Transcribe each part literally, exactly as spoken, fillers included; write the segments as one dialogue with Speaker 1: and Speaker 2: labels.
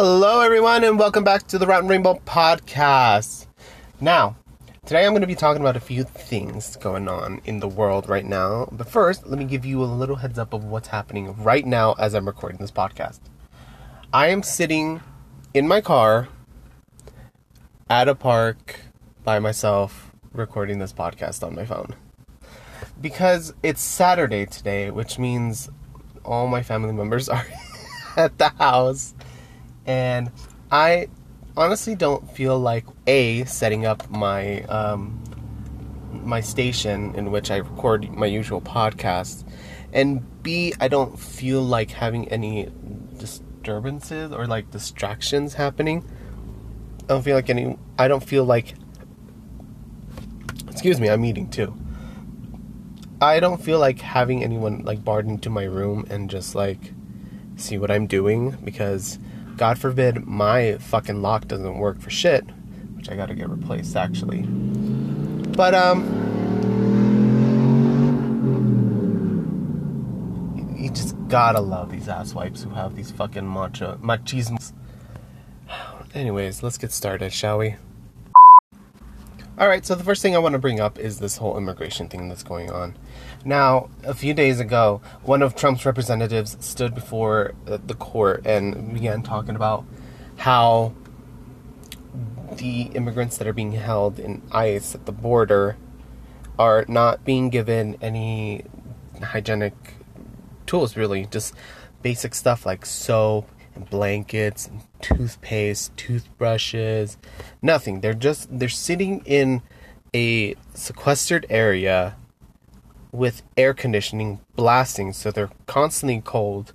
Speaker 1: Hello everyone and welcome back to the Rotten Rainbow Podcast. Now, today I'm going to be talking about a few things going on in the world right now. But first, let me give you a little heads up of what's happening right now as I'm recording this podcast. I am sitting in my car at a park by myself recording this podcast on my phone. Because it's Saturday today, which means all my family members are at the house. And I honestly don't feel like A, setting up my um, my station in which I record my usual podcasts, and B, I don't feel like having any disturbances or like distractions happening. I don't feel like any. I don't feel like. Excuse me, I'm eating too. I don't feel like having anyone like barge into my room and just like see what I'm doing, because God forbid my fucking lock doesn't work for shit, which I gotta get replaced actually. But um, you just gotta love these asswipes who have these fucking macho machismos. Anyways, let's get started, shall we? Alright, so the first thing I want to bring up is this whole immigration thing that's going on. Now, a few days ago, one of Trump's representatives stood before the court and began talking about how the immigrants that are being held in ICE at the border are not being given any hygienic tools, really. Just basic stuff like soap and blankets and toothpaste, toothbrushes, nothing. They're just, they're sitting in a sequestered area with air conditioning blasting, so they're constantly cold,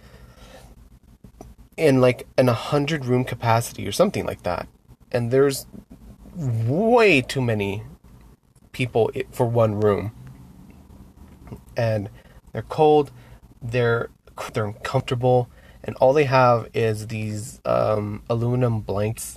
Speaker 1: in like an a hundred room capacity or something like that. And there's way too many people for one room, and they're cold, they're they're uncomfortable, and all they have is these um, aluminum blankets,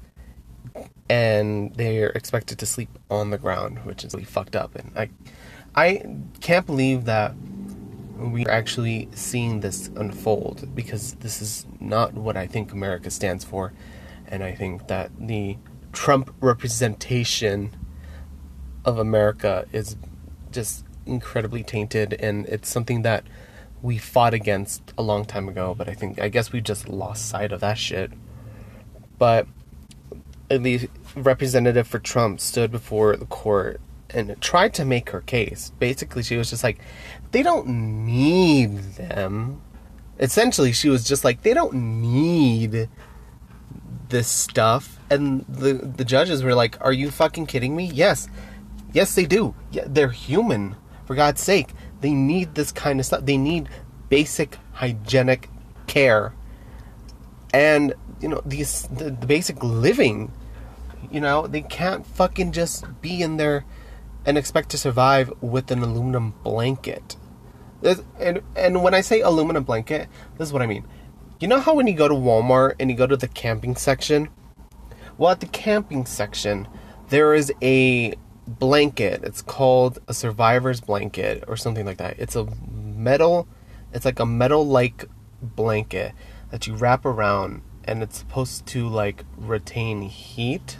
Speaker 1: and they're expected to sleep on the ground, which is really fucked up. And I I can't believe that we're actually seeing this unfold, because this is not what I think America stands for. And I think that the Trump representation of America is just incredibly tainted, and it's something that we fought against a long time ago, but I think, I guess we just lost sight of that shit. But the representative for Trump stood before the court and tried to make her case. Basically, she was just like, they don't need them. Essentially, she was just like, they don't need this stuff. And the the judges were like, are you fucking kidding me? Yes. Yes, they do. Yeah, they're human. For God's sake. They need this kind of stuff. They need basic hygienic care. And, you know, these the, the basic living. You know, they can't fucking just be in there and expect to survive with an aluminum blanket. This, and and when I say aluminum blanket, this is what I mean. You know how when you go to Walmart and you go to the camping section? Well, at the camping section, there is a blanket. It's called a survivor's blanket or something like that. It's a metal, it's like a metal-like blanket that you wrap around, and it's supposed to like retain heat.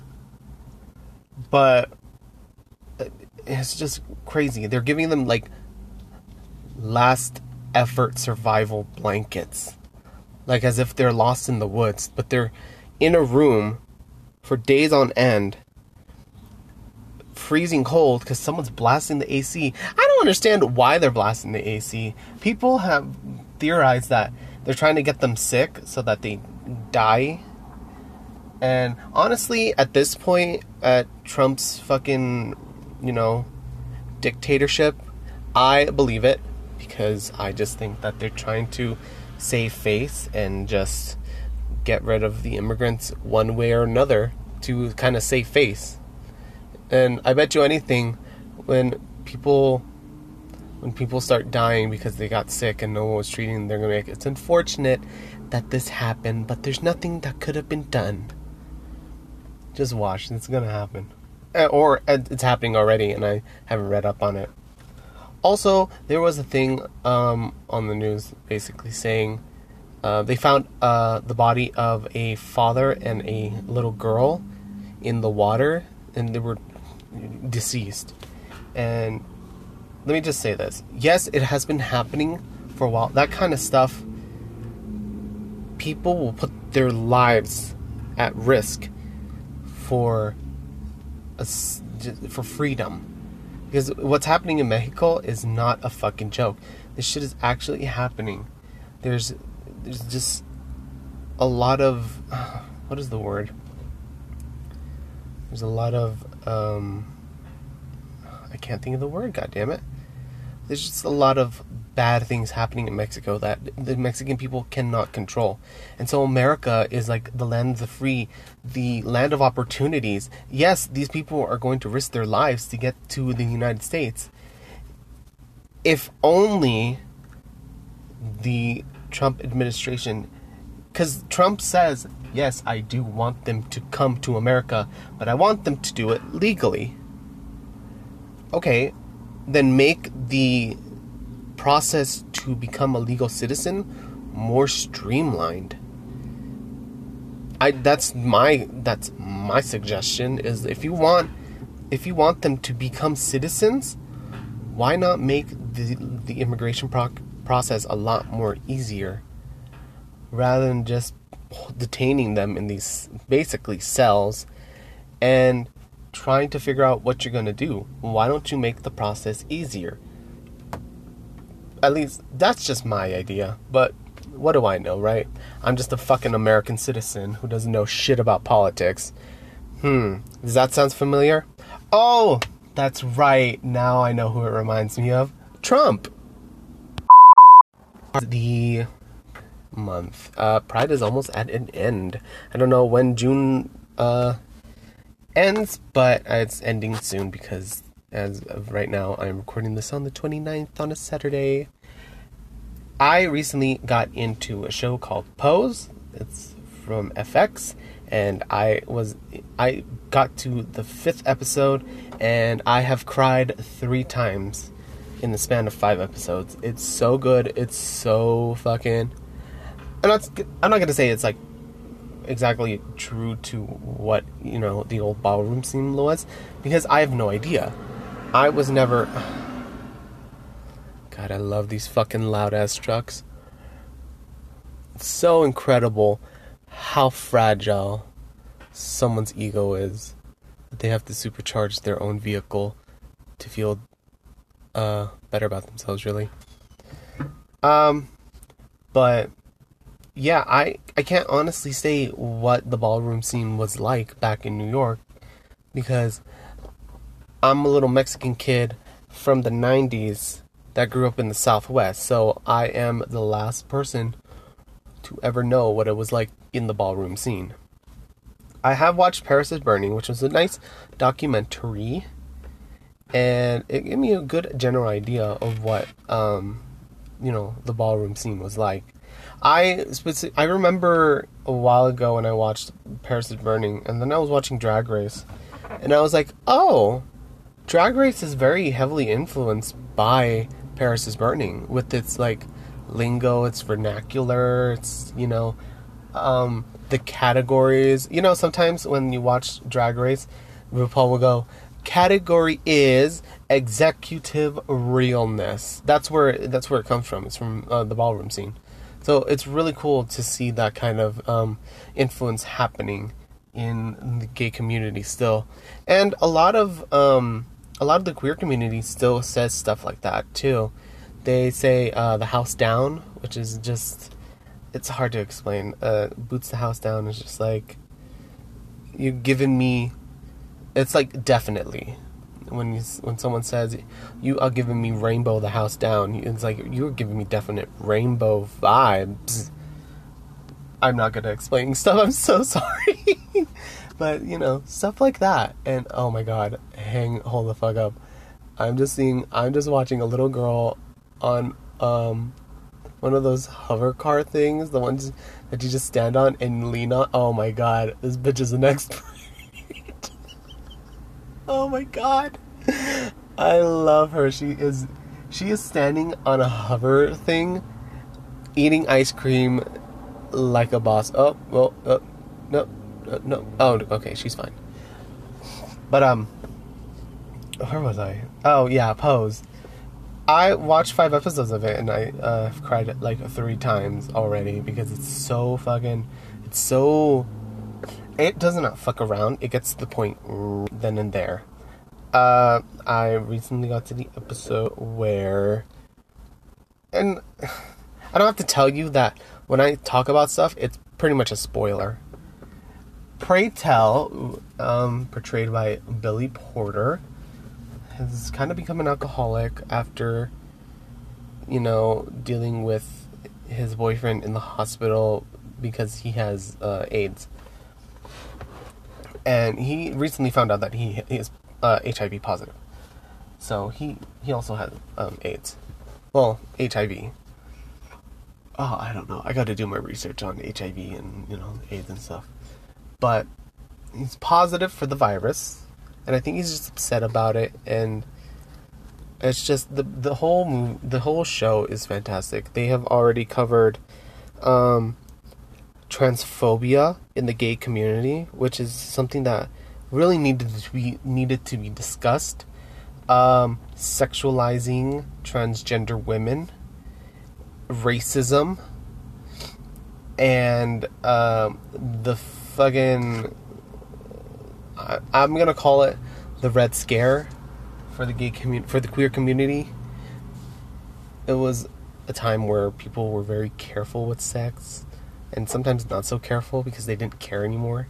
Speaker 1: But it's just crazy. They're giving them like last effort survival blankets, like as if they're lost in the woods, but they're in a room for days on end, freezing cold because someone's blasting the A C. I don't understand why they're blasting the A C. People have theorized that they're trying to get them sick so that they die. And honestly, at this point, at Trump's fucking, you know, dictatorship, I believe it, because I just think that they're trying to save face and just get rid of the immigrants one way or another to kind of save face. And I bet you anything, when people when people start dying because they got sick and no one was treating them, they're gonna make it. It's unfortunate that this happened, but there's nothing that could have been done. Just watch, it's gonna happen. Or it's happening already, and I haven't read up on it. Also, there was a thing um, on the news basically saying uh, they found uh, the body of a father and a little girl in the water, and they were deceased. And let me just say this. Yes, it has been happening for a while. That kind of stuff, people will put their lives at risk for a, for freedom. Because what's happening in Mexico is not a fucking joke. This shit is actually happening. There's there's just a lot of uh, what is the word? There's a lot of um I can't think of the word, god damn it. There's just a lot of bad things happening in Mexico that the Mexican people cannot control. And so America is like the land of the free, the land of opportunities. Yes, these people are going to risk their lives to get to the United States. If only the Trump administration, because Trump says, yes, I do want them to come to America, but I want them to do it legally. Okay, then make the process to become a legal citizen more streamlined. I that's my that's my suggestion is if you want if you want them to become citizens, why not make the the immigration pro- process a lot more easier rather than just detaining them in these basically cells and trying to figure out what you're going to do. Why don't you make the process easier? At least, that's just my idea. But what do I know, right? I'm just a fucking American citizen who doesn't know shit about politics. Hmm. Does that sound familiar? Oh, that's right. Now I know who it reminds me of. Trump. The month. Uh, Pride is almost at an end. I don't know when June uh, ends, but it's ending soon because as of right now, I'm recording this on the twenty-ninth on a Saturday. I recently got into a show called Pose. It's from F X, and I was I got to the fifth episode, and I have cried three times in the span of five episodes. It's so good. It's so fucking. I'm not. I'm not gonna say it's like exactly true to what, you know, the old ballroom scene was, because I have no idea. I was never. God, I love these fucking loud ass trucks. It's so incredible how fragile someone's ego is. That they have to supercharge their own vehicle to feel uh, better about themselves, really. Um, but yeah, I I can't honestly say what the ballroom scene was like back in New York, because I'm a little Mexican kid from the nineties that grew up in the Southwest, so I am the last person to ever know what it was like in the ballroom scene. I have watched Paris is Burning, which was a nice documentary, and it gave me a good general idea of what, um, you know, the ballroom scene was like. I speci- I remember a while ago when I watched Paris is Burning, and then I was watching Drag Race, and I was like, oh, Drag Race is very heavily influenced by Paris is Burning, with its, like, lingo, its vernacular, its, you know, um, the categories. You know, sometimes when you watch Drag Race, RuPaul will go, category is executive realness. That's where, that's where it comes from. It's from uh, the ballroom scene. So it's really cool to see that kind of um, influence happening in the gay community still. And a lot of... Um, A lot of the queer community still says stuff like that, too. They say, uh, the house down, which is just, it's hard to explain. Uh, boots the house down is just like, you've given me, it's like definitely. When you, when someone says, you are giving me rainbow the house down, it's like, you're giving me definite rainbow vibes. I'm not gonna explain stuff, I'm so sorry. But, you know, stuff like that. And, oh my god, hang, hold the fuck up. I'm just seeing, I'm just watching a little girl on, um, one of those hover car things, the ones that you just stand on and lean on. Oh my god, this bitch is an expert. Oh my god. I love her. She is, she is standing on a hover thing, eating ice cream, like a boss. Oh, well, uh, no, uh, no. Oh, okay, she's fine. But, um, where was I? Oh, yeah, Pose. I watched five episodes of it, and I, uh, cried, like, three times already, because it's so fucking, it's so, it does not fuck around. It gets to the point then and there. Uh, I recently got to the episode where, and I don't have to tell you that when I talk about stuff, it's pretty much a spoiler. Pray Tell, um, portrayed by Billy Porter, has kind of become an alcoholic after, you know, dealing with his boyfriend in the hospital because he has uh, AIDS. And he recently found out that he is uh, H I V positive. So he, he also has um, AIDS. Well, H I V. Oh, I don't know. I got to do my research on H I V and, you know, AIDS and stuff. But he's positive for the virus, and I think he's just upset about it. And it's just the the whole move, the whole show is fantastic. They have already covered um, transphobia in the gay community, which is something that really needed to be needed to be discussed. Um, sexualizing transgender women, racism, and um, the fucking, I, I'm gonna call it the Red Scare for the gay community, for the queer community. It was a time where people were very careful with sex, and sometimes not so careful because they didn't care anymore.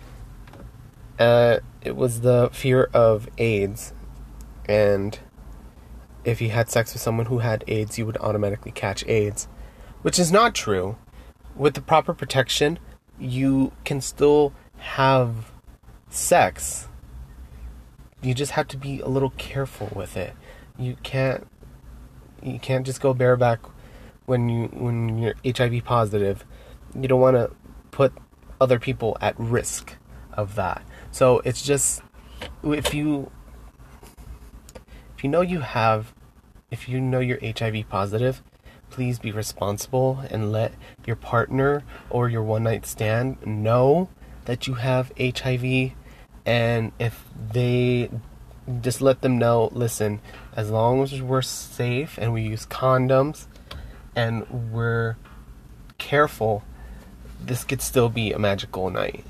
Speaker 1: Uh, it was the fear of AIDS, and if you had sex with someone who had AIDS, you would automatically catch AIDS, which is not true. With the proper protection, you can still have sex. You just have to be a little careful with it. You can't you can't just go bareback when you when you're H I V positive. You don't want to put other people at risk of that. So it's just, if you if you know you have if you know you're H I V positive, please be responsible and let your partner or your one-night stand know that you have H I V. And if they, just let them know, listen, as long as we're safe and we use condoms and we're careful, this could still be a magical night.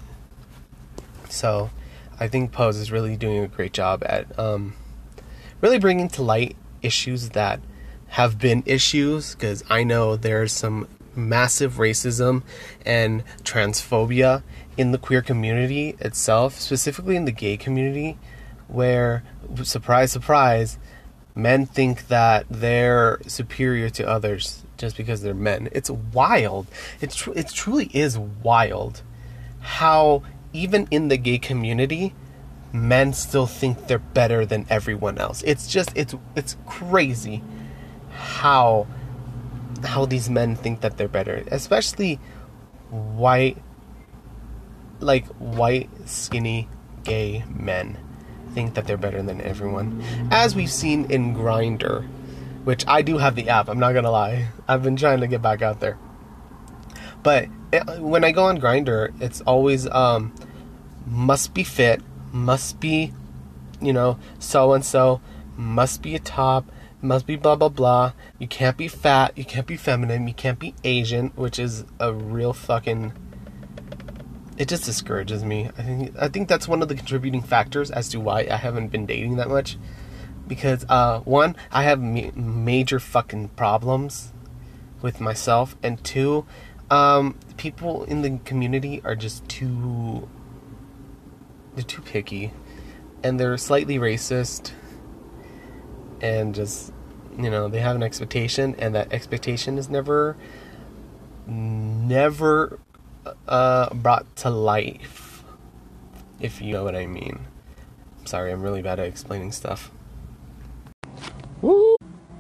Speaker 1: So I think Pose is really doing a great job at um, really bringing to light issues that have been issues, because I know there's some massive racism and transphobia in the queer community itself, specifically in the gay community, where, surprise, surprise, men think that they're superior to others just because they're men. It's wild. It's tr- it truly is wild how even in the gay community, men still think they're better than everyone else. It's just, it's it's crazy how how these men think that they're better, especially white, like white, skinny, gay men think that they're better than everyone, as we've seen in Grindr, which I do have the app, I'm not gonna lie. I've been trying to get back out there, but it, when I go on Grindr, it's always um must be fit, must be, you know, so and so, must be a top, must be blah blah blah. You can't be fat, you can't be feminine, you can't be Asian, which is a real fucking, it just discourages me. I think I think that's one of the contributing factors as to why I haven't been dating that much, because uh one, I have ma- major fucking problems with myself, and two, um people in the community are just too they're too picky, and they're slightly racist, and just, you know, they have an expectation, and that expectation is never never uh, brought to life, if you know what I mean. Sorry, I'm really bad at explaining stuff. Woo!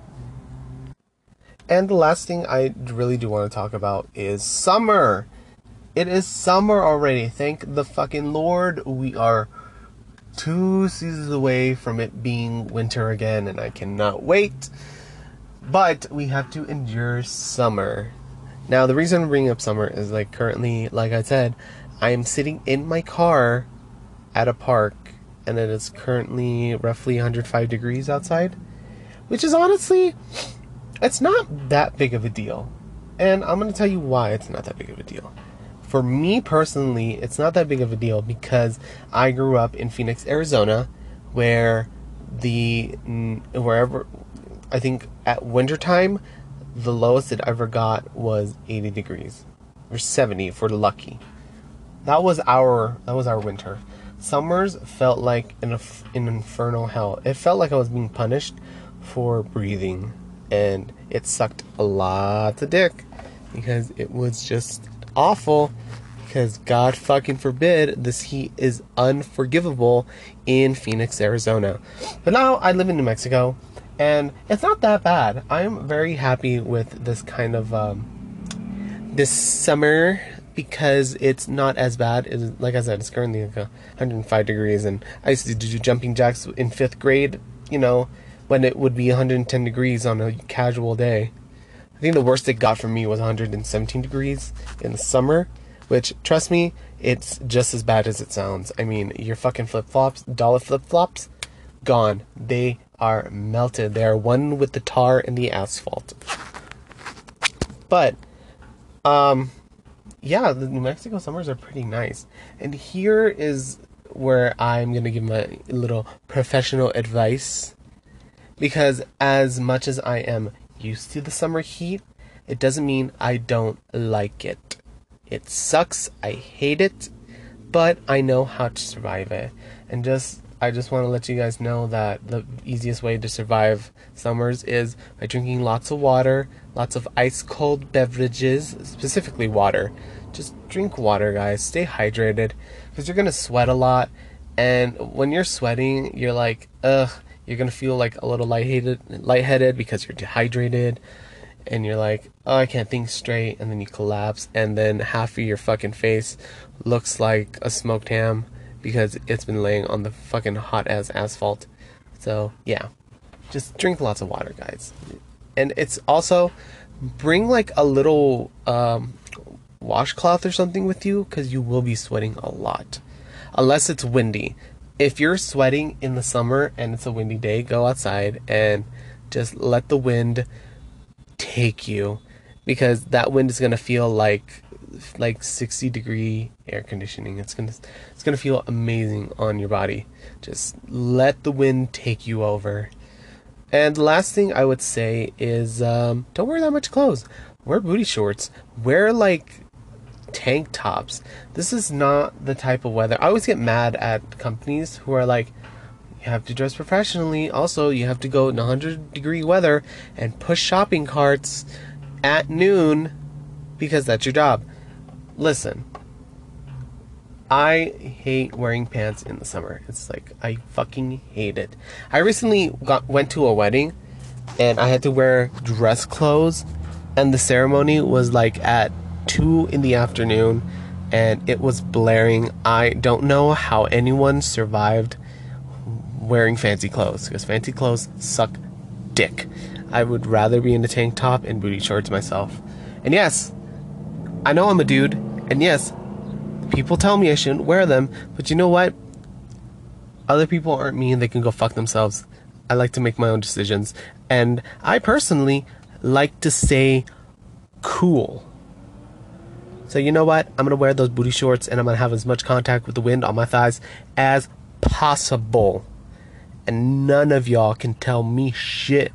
Speaker 1: And the last thing I really do want to talk about is summer. It is summer already. Thank the fucking Lord. We are two seasons away from it being winter again, and I cannot wait. But we have to endure summer. Now, the reason I'm bringing up summer is, like, currently, like I said, I am sitting in my car at a park, and it is currently roughly one hundred five degrees outside, which is honestly, it's not that big of a deal. And I'm going to tell you why it's not that big of a deal. For me personally, it's not that big of a deal because I grew up in Phoenix, Arizona, where the, wherever, I think at wintertime, the lowest it ever got was eighty degrees, or seventy if we're lucky. That was our, that was our winter. Summers felt like an, an infernal hell. It felt like I was being punished for breathing, and it sucked a lot of dick because it was just awful, because God fucking forbid this heat is unforgivable in Phoenix, Arizona. But now I live in New Mexico, and it's not that bad. I'm very happy with this kind of um, this summer, because it's not as bad. It's, like I said, it's currently like one hundred five degrees, and I used to do jumping jacks in fifth grade, you know, when it would be one hundred ten degrees on a casual day. I think the worst it got for me was one hundred seventeen degrees in the summer, which, trust me, it's just as bad as it sounds. I mean, your fucking flip-flops, dollar flip-flops, gone. They are melted. They are one with the tar and the asphalt. But, um, yeah, the New Mexico summers are pretty nice. And here is where I'm going to give my little professional advice. Because as much as I am used to the summer heat, it doesn't mean I don't like it. It sucks, I hate it, but I know how to survive it. And just, I just want to let you guys know that the easiest way to survive summers is by drinking lots of water, lots of ice cold beverages, specifically water. Just drink water, guys. Stay hydrated, because you're going to sweat a lot. And when you're sweating, you're like, ugh, you're going to feel like a little lightheaded, lightheaded because you're dehydrated. And you're like, oh, I can't think straight. And then you collapse. And then half of your fucking face looks like a smoked ham because it's been laying on the fucking hot-ass asphalt. So, yeah. Just drink lots of water, guys. And it's also, bring like a little um, washcloth or something with you, because you will be sweating a lot. Unless it's windy. If you're sweating in the summer and it's a windy day, go outside and just let the wind take you, because that wind is going to feel like like sixty degree air conditioning. It's going to it's going to feel amazing on your body. Just let the wind take you over. And the last thing I would say is um, don't wear that much clothes. Wear booty shorts. Wear like tank tops. This is not the type of weather. I always get mad at companies who are like, you have to dress professionally. Also, you have to go in one hundred degree weather and push shopping carts at noon because that's your job. Listen, I hate wearing pants in the summer. It's like, I fucking hate it. I recently got went to a wedding and I had to wear dress clothes, and the ceremony was like at two in the afternoon and it was blaring. I don't know how anyone survived wearing fancy clothes, because fancy clothes suck dick. I would rather be in a tank top and booty shorts myself. And yes, I know I'm a dude, and yes, people tell me I shouldn't wear them, but you know what? Other people aren't me, and they can go fuck themselves. I like to make my own decisions, and I personally like to stay cool. So you know what? I'm gonna wear those booty shorts, and I'm gonna have as much contact with the wind on my thighs as possible. And none of y'all can tell me shit.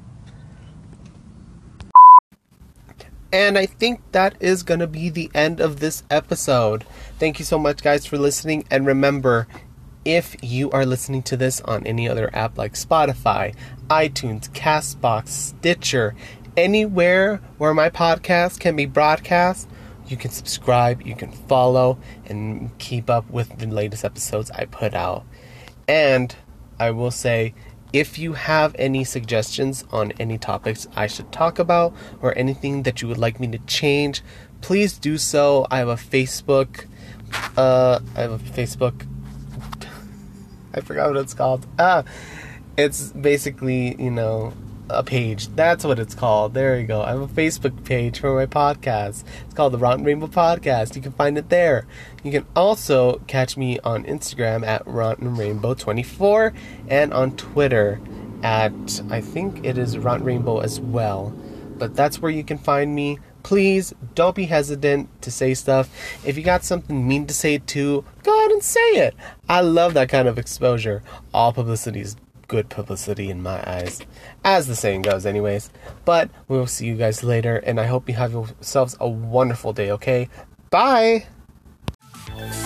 Speaker 1: And I think that is going to be the end of this episode. Thank you so much, guys, for listening. And remember, if you are listening to this on any other app like Spotify, iTunes, CastBox, Stitcher, anywhere where my podcast can be broadcast, you can subscribe, you can follow, and keep up with the latest episodes I put out. And I will say, if you have any suggestions on any topics I should talk about, or anything that you would like me to change, please do so. I have a Facebook, uh, I have a Facebook, I forgot what it's called. Ah, it's basically, you know, a page. That's what it's called. There you go. I have a Facebook page for my podcast. It's called the Rotten Rainbow Podcast. You can find it there. You can also catch me on Instagram at Rotten Rainbow twenty-four and on Twitter at, I think it is Rotten Rainbow as well. But that's where you can find me. Please don't be hesitant to say stuff. If you got something mean to say too, go ahead and say it. I love that kind of exposure. All publicity is good publicity in my eyes, as the saying goes anyways. But we'll see you guys later, and I hope you have yourselves a wonderful day, okay? Bye!